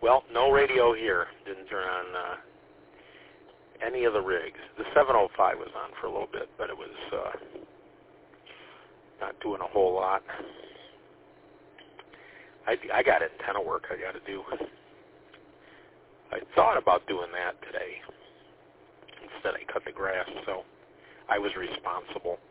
Well, no radio here. Didn't turn on any of the rigs. The 705 was on for a little bit, but it was not doing a whole lot. I got antenna work I got to do. I thought about doing that today. Instead, I cut the grass, so I was responsible.